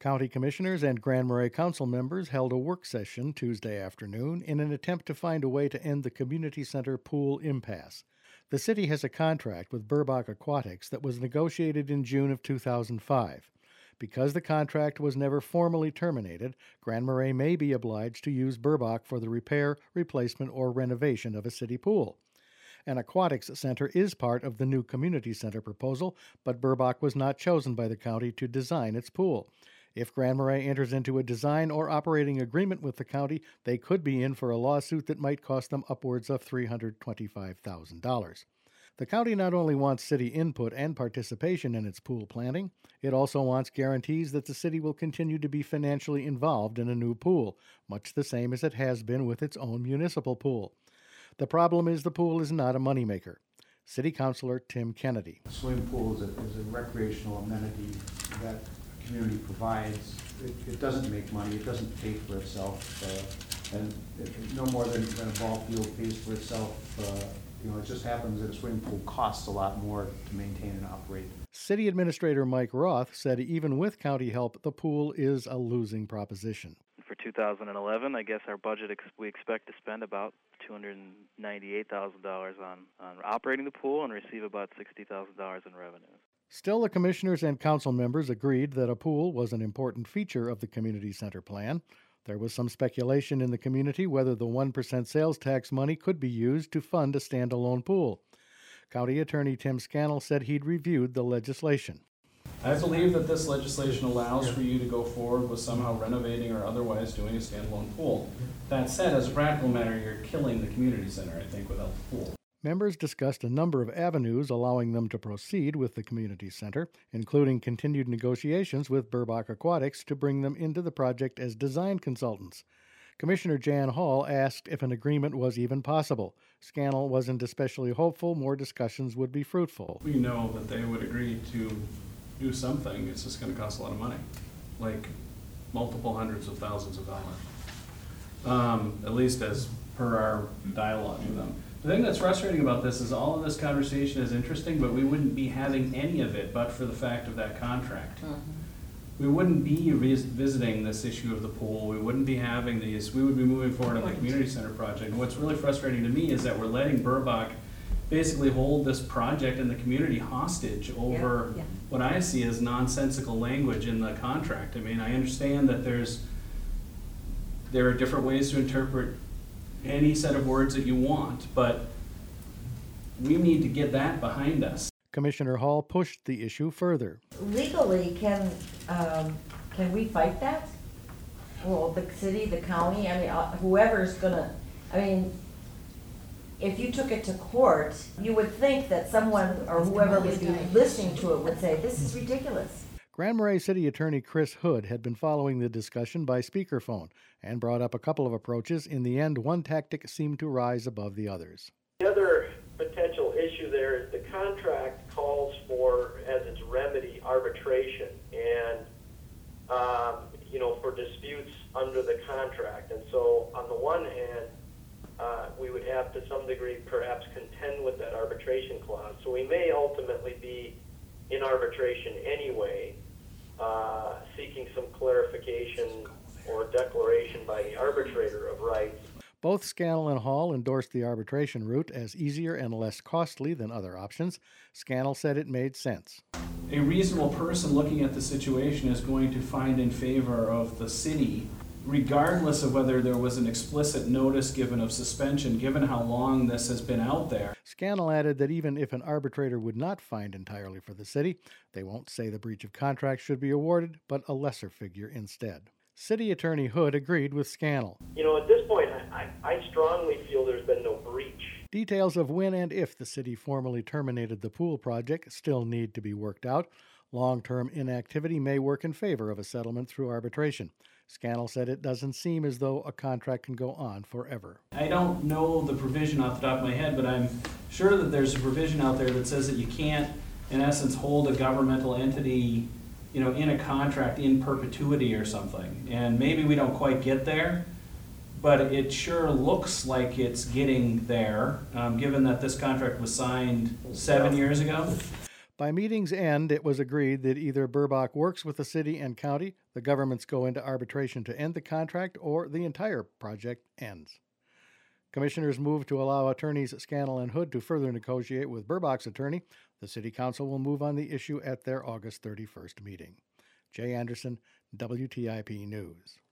County Commissioners and Grand Marais Council members held a work session Tuesday afternoon in an attempt to find a way to end the community center pool impasse. The city has a contract with Burbach Aquatics that was negotiated in June of 2005. Because the contract was never formally terminated, Grand Marais may be obliged to use Burbach for the repair, replacement, or renovation of a city pool. An aquatics center is part of the new community center proposal, but Burbach was not chosen by the county to design its pool. If Grand Marais enters into a design or operating agreement with the county, they could be in for a lawsuit that might cost them upwards of $325,000. The county not only wants city input and participation in its pool planning, it also wants guarantees that the city will continue to be financially involved in a new pool, much the same as it has been with its own municipal pool. The problem is the pool is not a moneymaker. City Councilor Tim Kennedy. A swimming pool is a recreational amenity that community provides. It doesn't make money, it doesn't pay for itself, and no more than a ball field pays for itself. It just happens that a swimming pool costs a lot more to maintain and operate. City Administrator Mike Roth said even with county help, the pool is a losing proposition. For 2011, I guess our budget, we expect to spend about $298,000 on operating the pool and receive about $60,000 in revenue. Still, the commissioners and council members agreed that a pool was an important feature of the community center plan. There was some speculation in the community whether the 1% sales tax money could be used to fund a standalone pool. County Attorney Tim Scannell said he'd reviewed the legislation. I believe that this legislation allows for you to go forward with somehow renovating or otherwise doing a standalone pool. That said, as a practical matter, you're killing the community center, I think, without the pool. Members discussed a number of avenues allowing them to proceed with the community center, including continued negotiations with Burbach Aquatics to bring them into the project as design consultants. Commissioner Jan Hall asked if an agreement was even possible. Scannell wasn't especially hopeful more discussions would be fruitful. We know that they would agree to do something. It's just going to cost a lot of money, like multiple hundreds of thousands of dollars, at least as per our dialogue with them. The thing that's frustrating about this is all of this conversation is interesting, but we wouldn't be having any of it but for the fact of that contract. We wouldn't be visiting this issue of the pool. We wouldn't be having these. We would be moving forward on the community center project. And what's really frustrating to me is that we're letting Burbach basically hold this project and the community hostage over what I see as nonsensical language in the contract. I mean, I understand that there are different ways to interpret any set of words that you want, but we need to get that behind us. Commissioner Hall pushed the issue further. Legally, can we fight that? Well, the city, the county, whoever's gonna, if you took it to court, you would think that someone or whoever would be listening to it would say, this is ridiculous. Grand Marais City Attorney Chris Hood had been following the discussion by speakerphone and brought up a couple of approaches. In the end, one tactic seemed to rise above the others. The other potential issue there is the contract calls for, as its remedy, arbitration and, for disputes under the contract. And so on the one hand, we would have to some degree perhaps contend with that arbitration clause. So we may ultimately be in arbitration anyway, seeking some clarification or declaration by the arbitrator of rights. Both Scannell and Hall endorsed the arbitration route as easier and less costly than other options. Scannell said it made sense. A reasonable person looking at the situation is going to find in favor of the city, regardless of whether there was an explicit notice given of suspension, given how long this has been out there. Scannell added that even if an arbitrator would not find entirely for the city, they won't say the breach of contract should be awarded, but a lesser figure instead. City Attorney Hood agreed with Scannell. At this point, I strongly feel there's been no breach. Details of when and if the city formally terminated the pool project still need to be worked out. Long-term inactivity may work in favor of a settlement through arbitration. Scannell said it doesn't seem as though a contract can go on forever. I don't know the provision off the top of my head, but I'm sure that there's a provision out there that says that you can't, in essence, hold a governmental entity, in a contract in perpetuity or something. And maybe we don't quite get there, but it sure looks like it's getting there, given that this contract was signed 7 years ago. By meeting's end, it was agreed that either Burbach works with the city and county, the governments go into arbitration to end the contract, or the entire project ends. Commissioners moved to allow attorneys Scannell and Hood to further negotiate with Burbach's attorney. The City Council will move on the issue at their August 31st meeting. Jay Anderson, WTIP News.